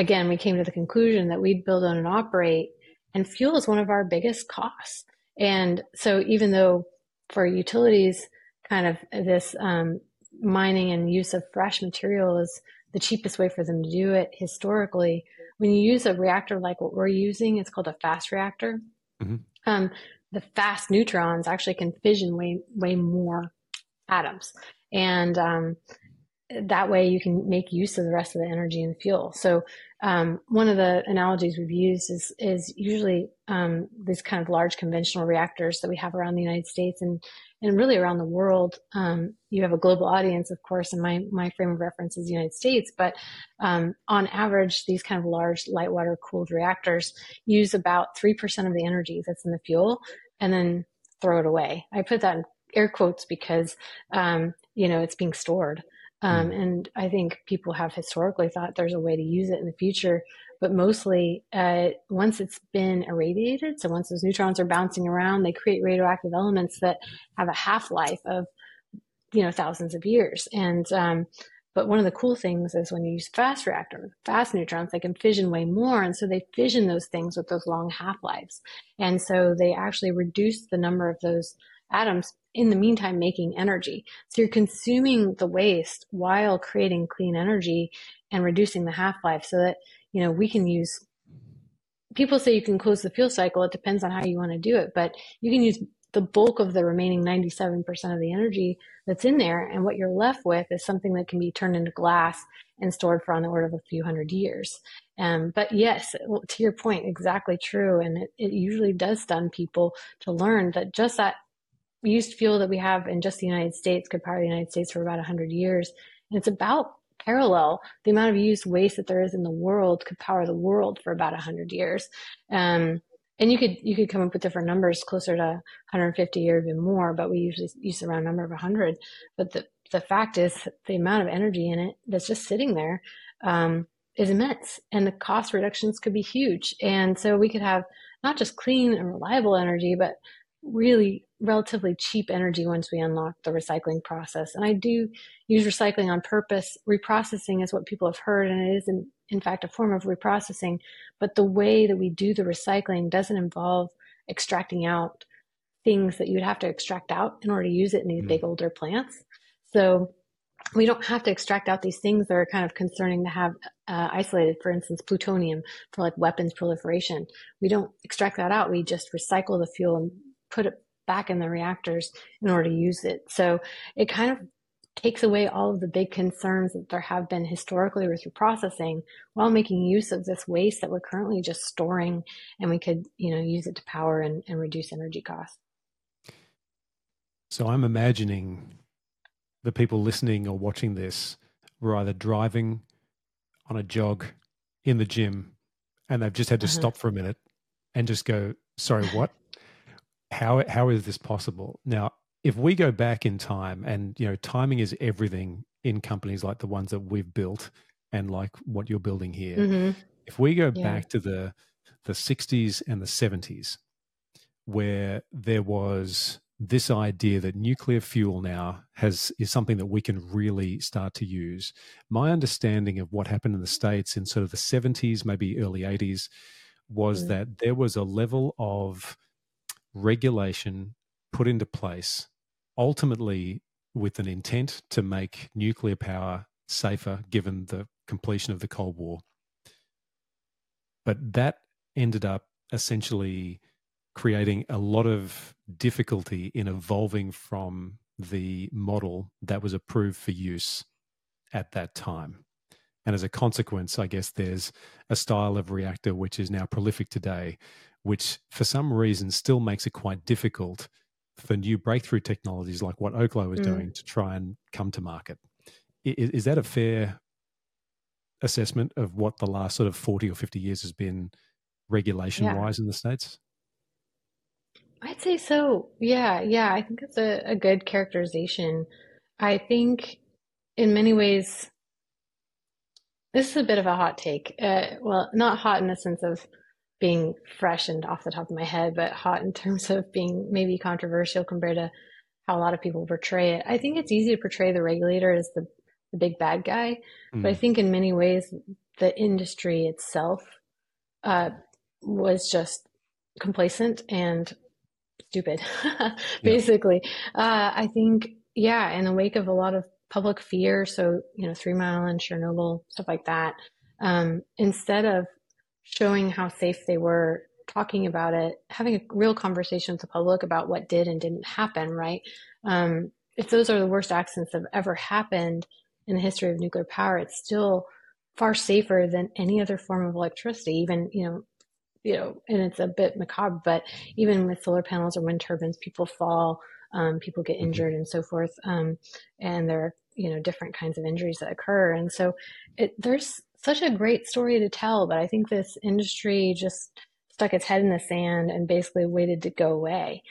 again, we came to the conclusion that we'd build, own, and operate, and fuel is one of our biggest costs. And so even though for utilities, kind of this mining and use of fresh material is the cheapest way for them to do it historically, when you use a reactor like what we're using, it's called a fast reactor. Mm-hmm. The fast neutrons actually can fission way more atoms. And that way you can make use of the rest of the energy and fuel. So one of the analogies we've used is usually these kind of large conventional reactors that we have around the United States and really around the world. You have a global audience, of course, and my frame of reference is the United States. But on average, these kind of large light water cooled reactors use about 3% of the energy that's in the fuel and then throw it away. I put that in air quotes because, it's being stored. And I think people have historically thought there's a way to use it in the future, but mostly once it's been irradiated, so once those neutrons are bouncing around, they create radioactive elements that have a half-life of, thousands of years. And but one of the cool things is when you use fast reactor, fast neutrons, they can fission way more. And so they fission those things with those long half-lives. And so they actually reduce the number of those atoms, in the meantime making energy. So you're consuming the waste while creating clean energy and reducing the half-life so that, we can use, people say you can close the fuel cycle. It depends on how you want to do it, but you can use the bulk of the remaining 97% of the energy that's in there. And what you're left with is something that can be turned into glass and stored for on the order of a few hundred years. But yes, to your point, exactly true. And it usually does stun people to learn that just that used fuel that we have in just the United States could power the United States for about 100 years. And it's about parallel. The amount of used waste that there is in the world could power the world for about 100 years. And you could come up with different numbers closer to 150 or even more, but we usually use around a number of 100. But the fact is the amount of energy in it that's just sitting there is immense, and the cost reductions could be huge. And so we could have not just clean and reliable energy, but really relatively cheap energy once we unlock the recycling process. And I do use recycling on purpose. Reprocessing is what people have heard, and it is in fact a form of reprocessing. But the way that we do the recycling doesn't involve extracting out things that you would have to extract out in order to use it in these big older plants. So we don't have to extract out these things that are kind of concerning to have isolated, for instance, plutonium for like weapons proliferation. We don't extract that out. We just recycle the fuel and put it back in the reactors in order to use it. So it kind of takes away all of the big concerns that there have been historically with reprocessing while making use of this waste that we're currently just storing, and we could, use it to power and reduce energy costs. So I'm imagining the people listening or watching this were either driving on a jog in the gym and they've just had to stop for a minute and just go, sorry, what? How is this possible? Now, if we go back in time, and timing is everything in companies like the ones that we've built and like what you're building here. If we go back to the 60s and the 70s, where there was this idea that nuclear fuel now is something that we can really start to use. My understanding of what happened in the States in sort of the 70s, maybe early 80s, was that there was a level of regulation put into place, ultimately with an intent to make nuclear power safer given the completion of the Cold War. But that ended up essentially creating a lot of difficulty in evolving from the model that was approved for use at that time. And as a consequence, I guess there's a style of reactor which is now prolific today, which for some reason still makes it quite difficult for new breakthrough technologies like what Oklo is doing to try and come to market. Is that a fair assessment of what the last sort of 40 or 50 years has been regulation-wise in the States? I'd say so. Yeah. I think it's a good characterization. I think in many ways, this is a bit of a hot take. Well, not hot in the sense of being fresh and off the top of my head, but hot in terms of being maybe controversial compared to how a lot of people portray it. I think it's easy to portray the regulator as the big bad guy, but I think in many ways, the industry itself uh, was just complacent and stupid, Yeah. basically. I think, yeah, in the wake of a lot of public fear, so, 3 Mile and Chernobyl, stuff like that, instead of showing how safe they were, talking about it, having a real conversation with the public about what did and didn't happen, right? If those are the worst accidents that have ever happened in the history of nuclear power, it's still far safer than any other form of electricity, even, and it's a bit macabre, but even with solar panels or wind turbines, people fall, people get Hmm. injured and so forth. And there are, different kinds of injuries that occur. And so there's such a great story to tell, but I think this industry just stuck its head in the sand and basically waited to go away.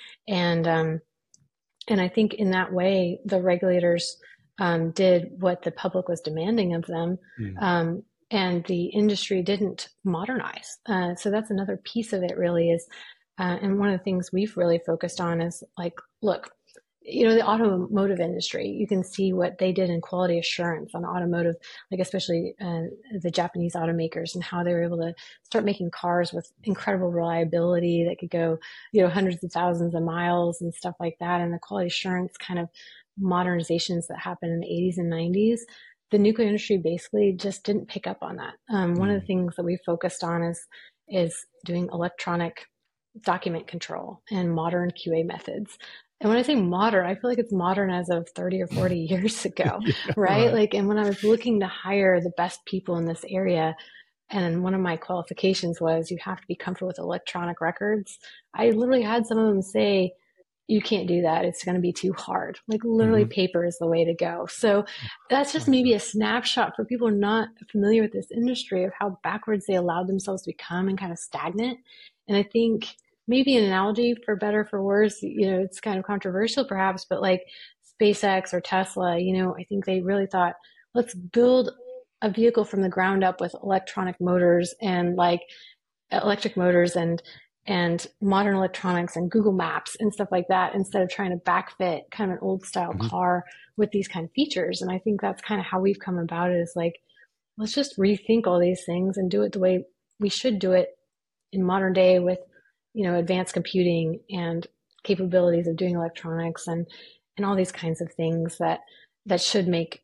And I think in that way, the regulators did what the public was demanding of them, Mm. and the industry didn't modernize. So that's another piece of it, really, is, and one of the things we've really focused on is like, look, the automotive industry, you can see what they did in quality assurance on automotive, like especially the Japanese automakers, and how they were able to start making cars with incredible reliability that could go, hundreds of thousands of miles and stuff like that. And the quality assurance kind of modernizations that happened in the 80s and 90s, the nuclear industry basically just didn't pick up on that. One of the Mm. things that we focused on is doing electronic document control and modern QA methods. And when I say modern, I feel like it's modern as of 30 or 40 years ago, Yeah, right? right. Like, and when I was looking to hire the best people in this area, and one of my qualifications was you have to be comfortable with electronic records, I literally had some of them say, you can't do that. It's going to be too hard. Like, literally, Hmm. paper is the way to go. So that's just My maybe God. a snapshot for people not familiar with this industry of how backwards they allowed themselves to become and kind of stagnant. And I think maybe an analogy, for better for worse, it's kind of controversial perhaps, but like SpaceX or Tesla, I think they really thought, let's build a vehicle from the ground up with electronic motors and like electric motors and modern electronics and Google Maps and stuff like that, instead of trying to backfit kind of an old style Hmm. car with these kind of features. And I think that's kind of how we've come about it, is like, let's just rethink all these things and do it the way we should do it in modern day with, advanced computing and capabilities of doing electronics and all these kinds of things that should make,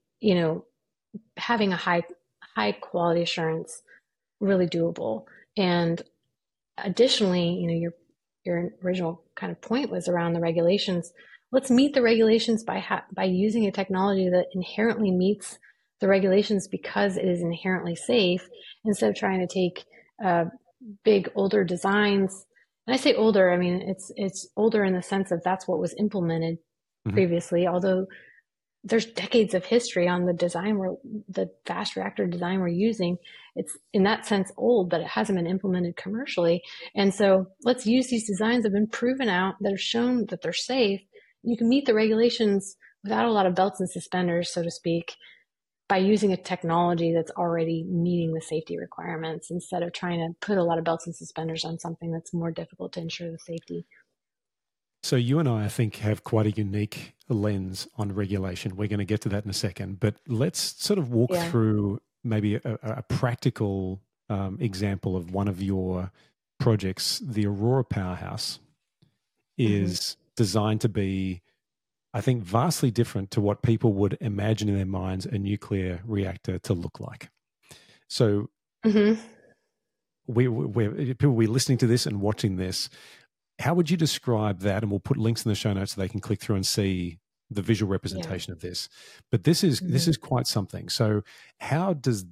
having a high quality assurance really doable. And additionally, your original kind of point was around the regulations. Let's meet the regulations by using a technology that inherently meets the regulations because it is inherently safe, instead of trying to take big older designs. And I say older, I mean it's older in the sense of that's what was implemented Hmm. previously, although there's decades of history on the fast reactor design we're using. It's in that sense old, but it hasn't been implemented commercially. And so let's use these designs that have been proven out, that have shown that they're safe. You can meet the regulations without a lot of belts and suspenders, so to speak, by using a technology that's already meeting the safety requirements, instead of trying to put a lot of belts and suspenders on something that's more difficult to ensure the safety. So you and I think, have quite a unique lens on regulation. We're going to get to that in a second, but let's sort of walk Yeah. through maybe a practical example of one of your projects. The Aurora Powerhouse Mm-hmm. is designed to be, I think, vastly different to what people would imagine in their minds a nuclear reactor to look like. So Mm-hmm. people will be listening to this and watching this. How would you describe that? And we'll put links in the show notes so they can click through and see the visual Yeah. representation of this. But this is Mm-hmm. quite something. So how does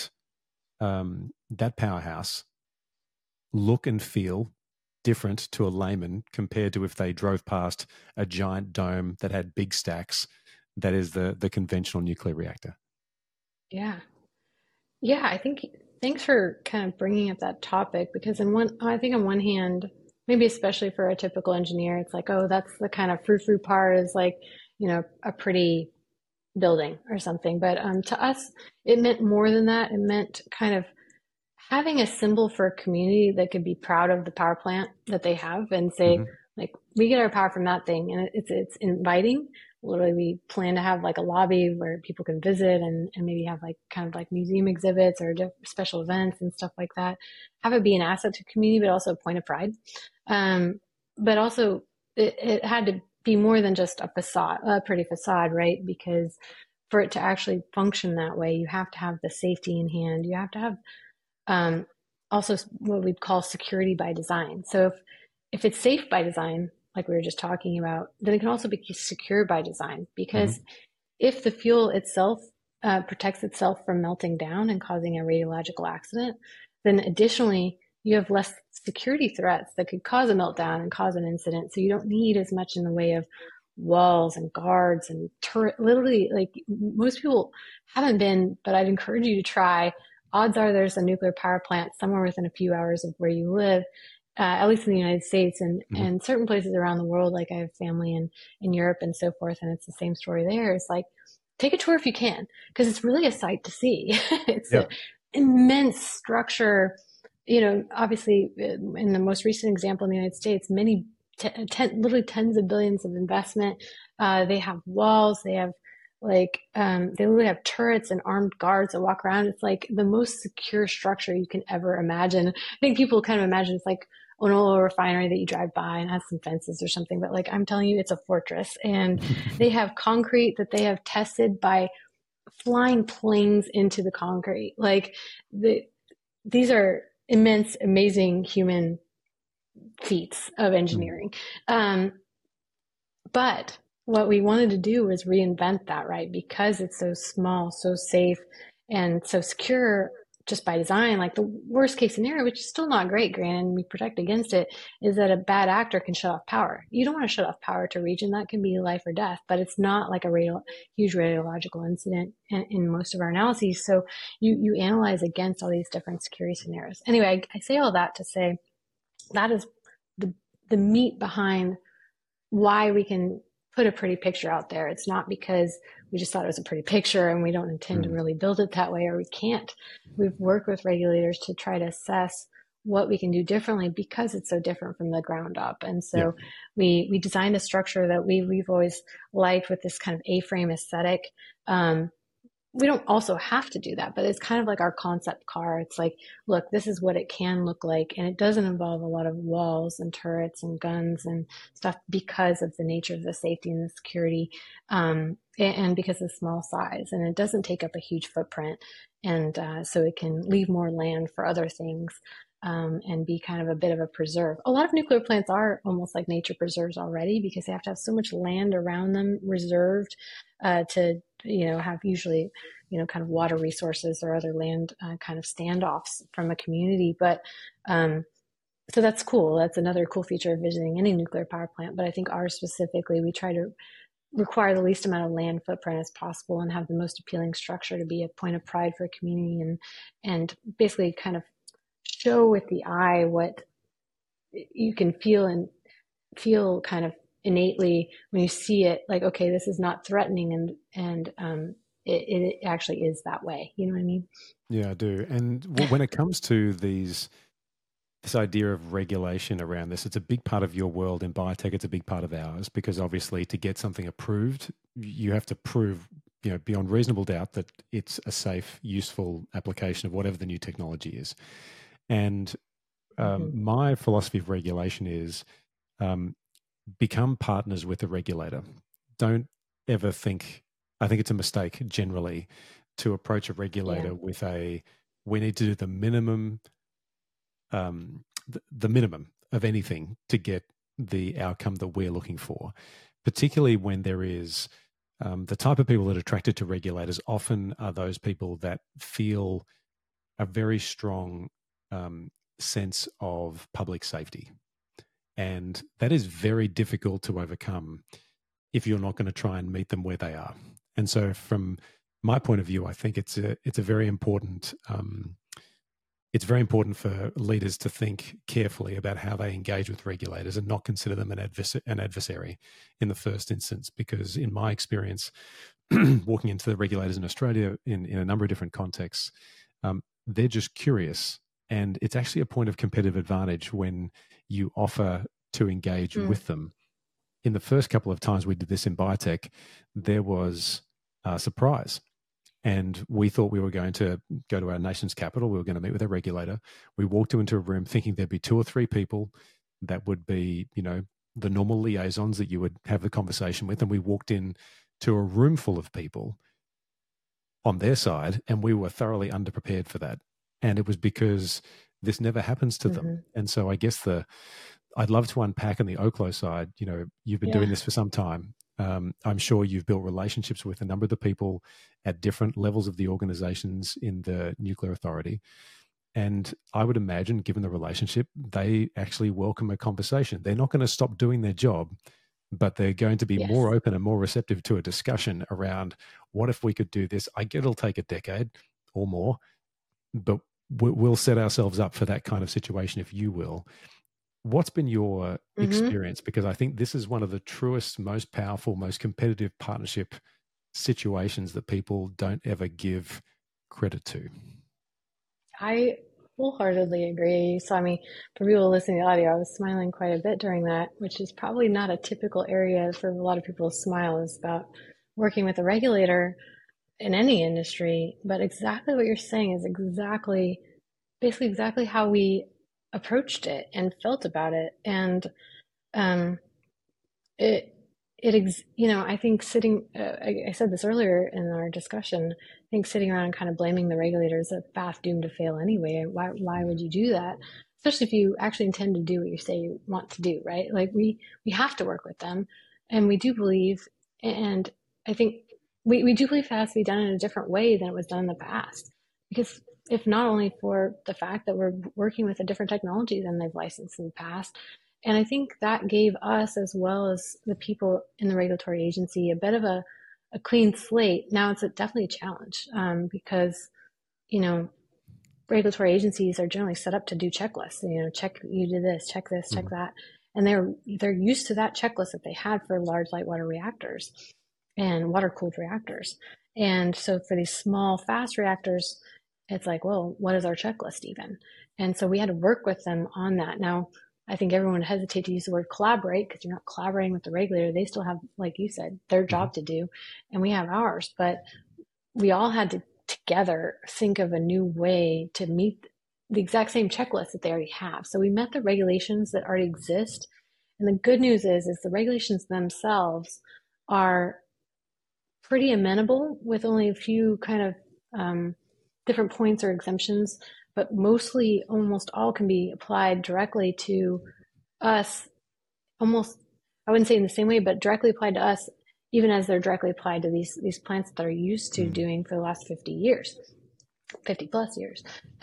that powerhouse look and feel different to a layman compared to if they drove past a giant dome that had big stacks? That is the conventional nuclear reactor. Yeah. Yeah, I think, thanks for kind of bringing up that topic, because I think on one hand, maybe especially for a typical engineer, it's like, oh, that's the kind of frou-frou part, is like, a pretty building or something. But to us, it meant more than that. It meant kind of having a symbol for a community that could be proud of the power plant that they have and say, Mm-hmm. like, we get our power from that thing, and it's inviting. literally we plan to have like a lobby where people can visit and maybe have like kind of like museum exhibits or special events and stuff like that. Have it be an asset to community, but also a point of pride. But also it had to be more than just a facade, a pretty facade, right? Because for it to actually function that way, you have to have the safety in hand. You have to have um, also what we'd call security by design. So if it's safe by design, like we were just talking about, then it can also be secure by design because if the fuel itself protects itself from melting down and causing a radiological accident, then additionally, you have less security threats that could cause a meltdown and cause an incident. So you don't need as much in the way of walls and guards and turret. Literally, like most people haven't been, but I'd encourage you to try. Odds are there's a nuclear power plant somewhere within a few hours of where you live, at least in the United States and certain places around the world. Like I have family in Europe and so forth, and it's the same story there. It's like, take a tour if you can, because it's really a sight to see. It's an immense structure. You know, obviously, in the most recent example in the United States, many, literally tens of billions of investment. They have walls. They have they literally have turrets and armed guards that walk around. It's like the most secure structure you can ever imagine. I think people kind of imagine it's like an oil refinery that you drive by and has some fences or something, but like I'm telling you, it's a fortress. And they have concrete that they have tested by flying planes into the concrete. Like these are immense, amazing human feats of engineering. But what we wanted to do was reinvent that, right? Because it's so small, so safe, and so secure just by design. Like the worst case scenario, which is still not great, granted, and we protect against it, is that a bad actor can shut off power. You don't want to shut off power to a region. That can be life or death, but it's not like a huge radiological incident in most of our analyses. So you analyze against all these different security scenarios. Anyway, I say all that to say that is the meat behind why we can put a pretty picture out there. It's not because we just thought it was a pretty picture and we don't intend to really build it that way, or we can't. We've worked with regulators to try to assess what we can do differently because it's so different from the ground up. And so we designed a structure that we've always liked with this kind of A-frame aesthetic. We don't also have to do that, but it's kind of like our concept car. It's like, look, this is what it can look like. And it doesn't involve a lot of walls and turrets and guns and stuff because of the nature of the safety and the security, and because of the small size. And it doesn't take up a huge footprint. And so it can leave more land for other things. And be kind of a bit of a preserve. A lot of nuclear plants are almost like nature preserves already because they have to have so much land around them reserved to, have usually, kind of water resources or other land kind of standoffs from a community. But so that's cool. That's another cool feature of visiting any nuclear power plant. But I think ours specifically, we try to require the least amount of land footprint as possible and have the most appealing structure to be a point of pride for a community and basically kind of show with the eye what you can feel kind of innately when you see it, like, okay, this is not threatening and it actually is that way. You know what I mean? Yeah, I do. And when it comes to this idea of regulation around this, it's a big part of your world in biotech. It's a big part of ours because obviously to get something approved, you have to prove, beyond reasonable doubt that it's a safe, useful application of whatever the new technology is. And my philosophy of regulation is become partners with the regulator. Don't ever think, I think it's a mistake generally to approach a regulator with we need to do the minimum, the minimum of anything to get the outcome that we're looking for, particularly when there is the type of people that are attracted to regulators often are those people that feel a very strong sense of public safety. And that is very difficult to overcome if you're not going to try and meet them where they are. And so from my point of view, I think it's a very important, it's very important for leaders to think carefully about how they engage with regulators and not consider them an adversary in the first instance, because in my experience, walking into the regulators in Australia in a number of different contexts, they're just curious. And it's actually a point of competitive advantage when you offer to engage with them in the first couple of times we did this in biotech, there was a surprise. And we thought we were going to go to our nation's capital. We were going to meet with a regulator. We walked into a room thinking there'd be 2 or 3 people that would be, the normal liaisons that you would have the conversation with. And we walked in to a room full of people on their side, and we were thoroughly underprepared for that. And it was because this never happens to them. And so I guess I'd love to unpack on the Oklo side. You've been doing this for some time. I'm sure you've built relationships with a number of the people at different levels of the organizations in the Nuclear Authority. And I would imagine, given the relationship, they actually welcome a conversation. They're not going to stop doing their job, but they're going to be more open and more receptive to a discussion around, what if we could do this? I get it'll take a decade or more, but we'll set ourselves up for that kind of situation, if you will. What's been your experience? Because I think this is one of the truest, most powerful, most competitive partnership situations that people don't ever give credit to. I wholeheartedly agree. So, for people listening to the audio, I was smiling quite a bit during that, which is probably not a typical area for a lot of people to smile, is about working with a regulator in any industry. But exactly what you're saying is basically exactly how we approached it and felt about it. And I think I said this earlier in our discussion, I think sitting around and kind of blaming the regulator is a path doomed to fail anyway. Why would you do that? Especially if you actually intend to do what you say you want to do, right? Like we have to work with them, and we do believe, and I think we do believe it has to be done in a different way than it was done in the past. Because if not only for the fact that we're working with a different technology than they've licensed in the past, and I think that gave us, as well as the people in the regulatory agency, a bit of a clean slate. Now it's definitely a challenge because, regulatory agencies are generally set up to do checklists. Check you do this, check that, and they're used to that checklist that they had for large light water reactors and water cooled reactors. And so for these small fast reactors, it's like, well, what is our checklist even? And so we had to work with them on that. Now, I think everyone would hesitate to use the word collaborate because you're not collaborating with the regulator. They still have, like you said, their job to do, and we have ours. But we all had to together think of a new way to meet the exact same checklist that they already have. So we met the regulations that already exist. And the good news is the regulations themselves are pretty amenable, with only a few kind of different points or exemptions, but mostly almost all can be applied directly to us, almost, I wouldn't say in the same way, but directly applied to us, even as they're directly applied to these plants that are used to doing for the last 50 years, 50 plus years.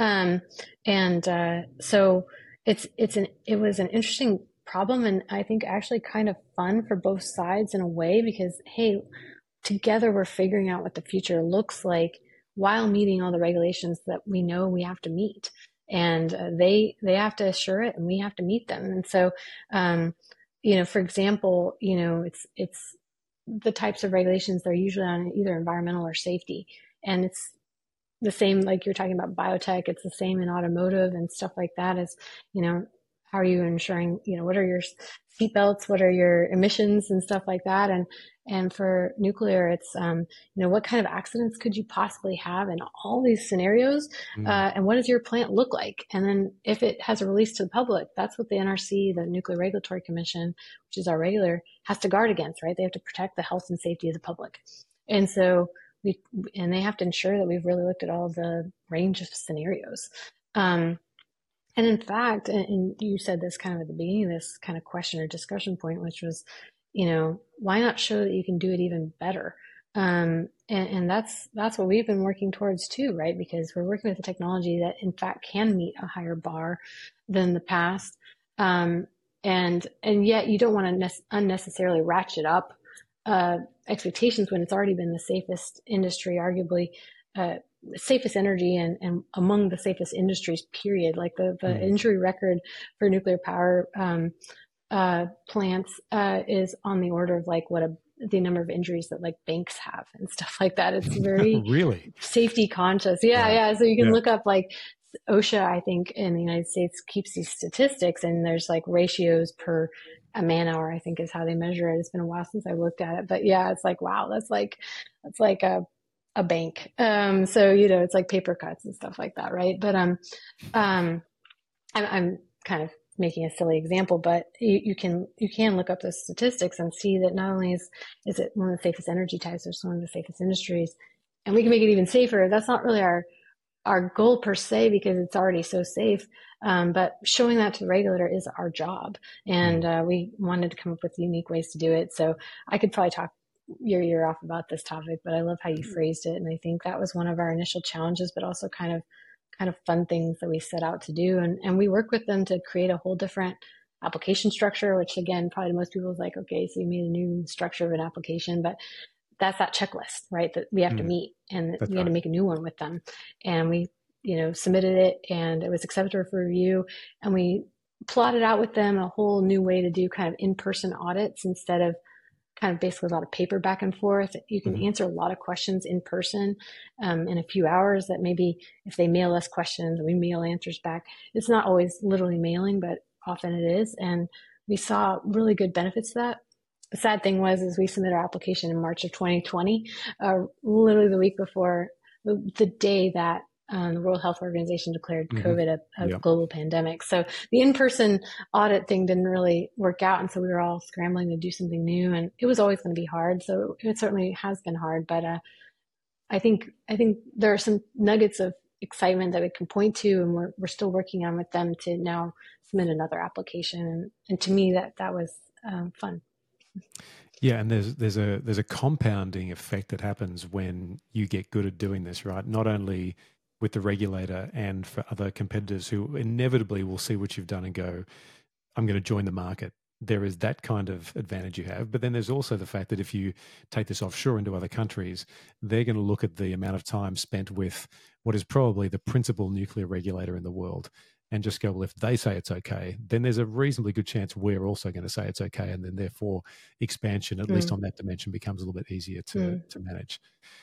So it was an interesting problem, and I think actually kind of fun for both sides in a way, because, hey, together we're figuring out what the future looks like while meeting all the regulations that we know we have to meet. And they have to assure it, and we have to meet them. And so, for example, it's the types of regulations, they're usually on either environmental or safety. And it's the same, like you're talking about biotech, it's the same in automotive and stuff like that. As, how are you ensuring, what are your seatbelts, what are your emissions and stuff like that? And for nuclear, it's, what kind of accidents could you possibly have in all these scenarios? And what does your plant look like? And then if it has a release to the public, that's what the NRC, the Nuclear Regulatory Commission, which is our regulator, has to guard against, right? They have to protect the health and safety of the public. And so they have to ensure that we've really looked at all the range of scenarios. And in fact, and you said this kind of at the beginning of this kind of question or discussion point, which was, why not show that you can do it even better? And that's what we've been working towards too, right? Because we're working with a technology that in fact can meet a higher bar than the past. And yet you don't want to unnecessarily ratchet up expectations when it's already been the safest industry, arguably, safest energy and among the safest industries, period. Like the injury record for nuclear power plants is on the order of like the number of injuries that like banks have and stuff like that. It's very really safety conscious. Yeah. Right. Yeah. So you can look up like OSHA, I think in the United States keeps these statistics, and there's like ratios per a man hour, I think is how they measure it. It's been a while since I looked at it, but yeah, it's like, wow, that's like a bank. So, it's like paper cuts and stuff like that. Right. But, I'm kind of making a silly example, but you can look up the statistics and see that not only is it one of the safest energy types, it's one of the safest industries, and we can make it even safer. That's not really our goal per se, because it's already so safe. But showing that to the regulator is our job. And we wanted to come up with unique ways to do it. So I could probably talk your ear off about this topic, but I love how you phrased it. And I think that was one of our initial challenges, but also kind of fun things that we set out to do. And we work with them to create a whole different application structure, which again, probably to most people is like, okay, so you made a new structure of an application, but that's that checklist, right? That we have to meet, and we had to make a new one with them. And we, submitted it, and it was accepted for review, and we plotted out with them a whole new way to do kind of in-person audits instead of kind of basically a lot of paper back and forth. You can answer a lot of questions in person in a few hours that maybe if they mail us questions, we mail answers back. It's not always literally mailing, but often it is. And we saw really good benefits to that. The sad thing is we submitted our application in March of 2020, literally the week before the day that the World Health Organization declared COVID a global pandemic. So the in-person audit thing didn't really work out. And so we were all scrambling to do something new, and it was always going to be hard. So it certainly has been hard, but I think there are some nuggets of excitement that we can point to, and we're still working on with them to now submit another application. And to me, that was fun. Yeah, and there's a compounding effect that happens when you get good at doing this, right? Not only with the regulator and for other competitors who inevitably will see what you've done and go, I'm going to join the market. There is that kind of advantage you have. But then there's also the fact that if you take this offshore into other countries, they're going to look at the amount of time spent with what is probably the principal nuclear regulator in the world and just go, well, if they say it's okay, then there's a reasonably good chance we're also going to say it's okay. And then therefore expansion, at least on that dimension, becomes a little bit easier to manage.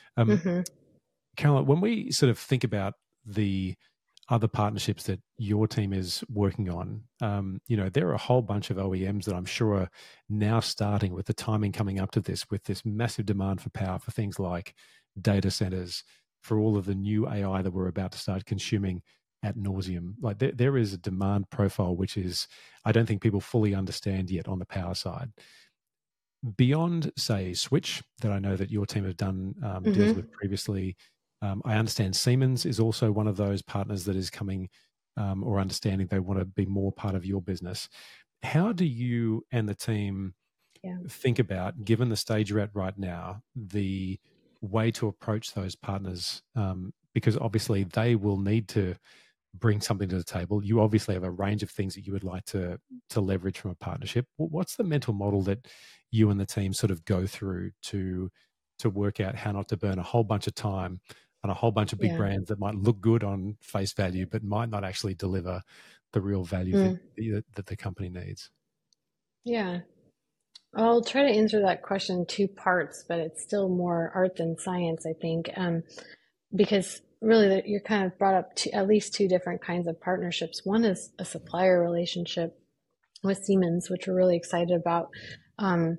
Caroline, when we sort of think about the other partnerships that your team is working on, there are a whole bunch of OEMs that I'm sure are now starting with the timing coming up to this, with this massive demand for power for things like data centers, for all of the new AI that we're about to start consuming ad nauseum. Like there is a demand profile, which is, I don't think people fully understand yet on the power side. Beyond, say, Switch, that I know that your team have done deals with previously, I understand Siemens is also one of those partners that is coming or understanding they want to be more part of your business. How do you and the team think about, given the stage you're at right now, the way to approach those partners? Because obviously they will need to bring something to the table. You obviously have a range of things that you would like to leverage from a partnership. What's the mental model that you and the team sort of go through to work out how not to burn a whole bunch of time on a whole bunch of big brands that might look good on face value, but might not actually deliver the real value that the company needs? Yeah. I'll try to answer that question in two parts, but it's still more art than science, I think, because really you're kind of brought up at least two different kinds of partnerships. One is a supplier relationship with Siemens, which we're really excited about. And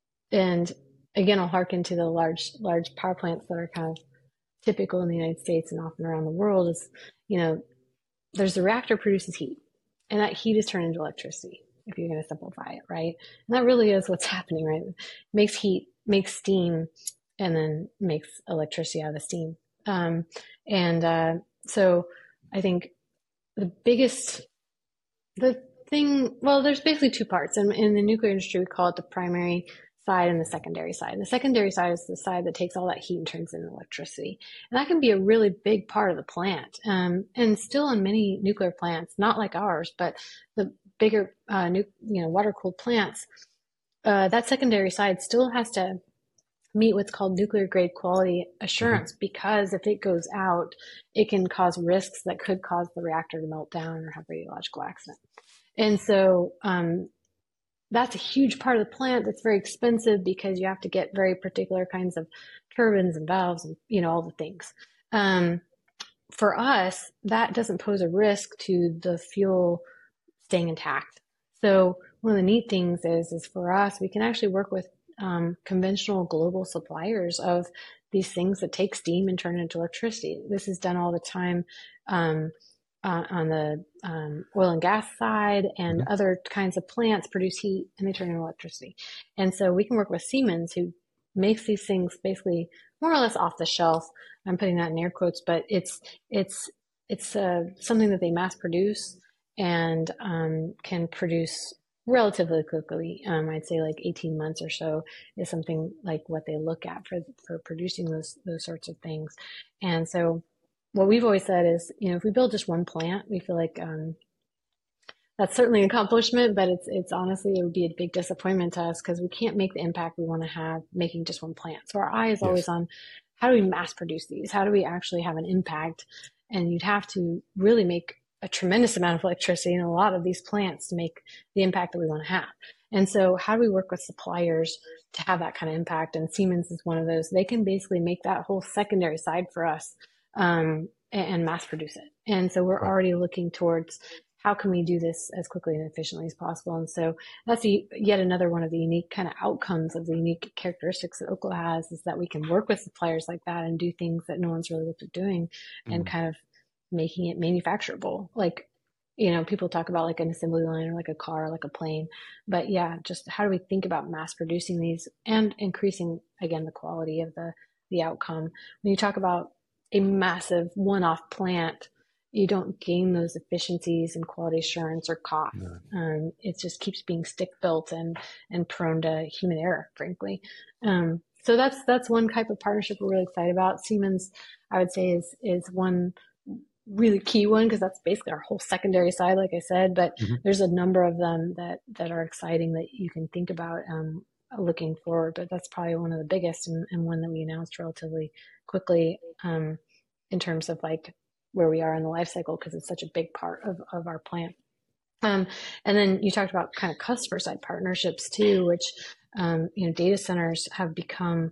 again, I'll harken to the large power plants that are kind of typical in the United States and often around the world. Is, there's the reactor produces heat, and that heat is turned into electricity, if you're going to simplify it, right? And that really is what's happening, right? It makes heat, makes steam, and then makes electricity out of the steam. So I think there's basically two parts. And in the nuclear industry, we call it the primary side and the secondary side. And the secondary side is the side that takes all that heat and turns it into electricity. And that can be a really big part of the plant. And still in many nuclear plants, not like ours, but the bigger, water-cooled plants, that secondary side still has to meet what's called nuclear grade quality assurance, because if it goes out, it can cause risks that could cause the reactor to melt down or have radiological accident. And so that's a huge part of the plant that's very expensive, because you have to get very particular kinds of turbines and valves and all the things. for us, that doesn't pose a risk to the fuel staying intact. So one of the neat things is for us, we can actually work with conventional global suppliers of these things that take steam and turn it into electricity. This is done all the time on the oil and gas side, and other kinds of plants produce heat and they turn into electricity. And so we can work with Siemens, who makes these things basically more or less off the shelf. I'm putting that in air quotes, but it's something that they mass produce and can produce relatively quickly. I'd say like 18 months or so is something like what they look at for producing those sorts of things. And so what we've always said is, if we build just one plant, we feel like that's certainly an accomplishment, but it's honestly, it would be a big disappointment to us because we can't make the impact we want to have making just one plant. So our eye is always on, how do we mass produce these? How do we actually have an impact? And you'd have to really make a tremendous amount of electricity in a lot of these plants to make the impact that we want to have. And so how do we work with suppliers to have that kind of impact? And Siemens is one of those. They can basically make that whole secondary side for us and mass produce it. And so we're already looking towards, how can we do this as quickly and efficiently as possible? And so that's yet another one of the unique kind of outcomes of the unique characteristics that Oklo has, is that we can work with suppliers like that and do things that no one's really looked at doing, and kind of making it manufacturable. Like, people talk about like an assembly line or like a car, or like a plane, but yeah, just how do we think about mass producing these and increasing, again, the quality of the outcome? When you talk about a massive one-off plant, you don't gain those efficiencies and quality assurance or cost. No. It just keeps being stick built and prone to human error, frankly. So that's one type of partnership we're really excited about. Siemens, I would say, is one really key one, because that's basically our whole secondary side, like I said. But there's a number of them that are exciting that you can think about looking forward. But that's probably one of the biggest, and one that we announced relatively quickly in terms of like where we are in the life cycle, because it's such a big part of our plan. And then you talked about kind of customer side partnerships too, which, data centers have become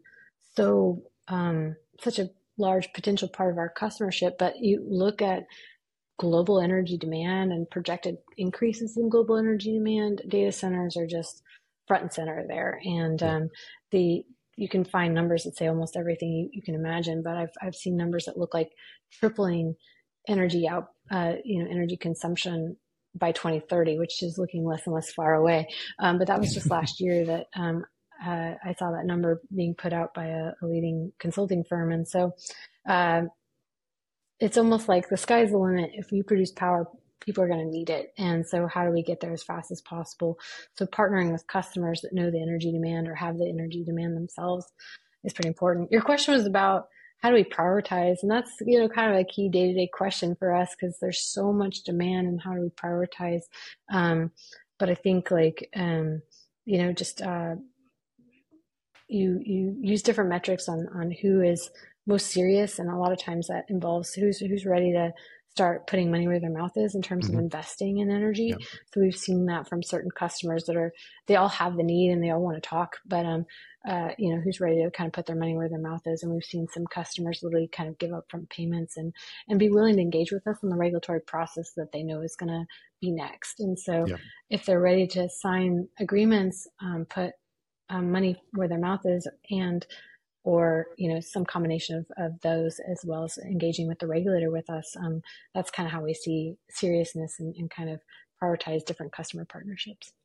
such a large potential part of our customership. But you look at global energy demand and projected increases in global energy demand, data centers are just front and center there. And you can find numbers that say almost everything you can imagine, but I've seen numbers that look like tripling energy energy consumption by 2030, which is looking less and less far away. But that was just last year that I saw that number being put out by a leading consulting firm. And so it's almost like the sky's the limit. If you produce power, people are going to need it. And so how do we get there as fast as possible? So partnering with customers that know the energy demand or have the energy demand themselves is pretty important. Your question was about, how do we prioritize? And that's, kind of a key day-to-day question for us, because there's so much demand, and how do we prioritize? But I think you use different metrics on who is most serious. And a lot of times that involves who's ready to start putting money where their mouth is in terms of investing in energy. Yep. So we've seen that from certain customers they all have the need and they all want to talk, but who's ready to kind of put their money where their mouth is. And we've seen some customers literally kind of give up from payments and be willing to engage with us in the regulatory process that they know is going to be next. And so if they're ready to sign agreements, put money where their mouth is, or some combination of those, as well as engaging with the regulator with us, that's kind of how we see seriousness and kind of prioritize different customer partnerships.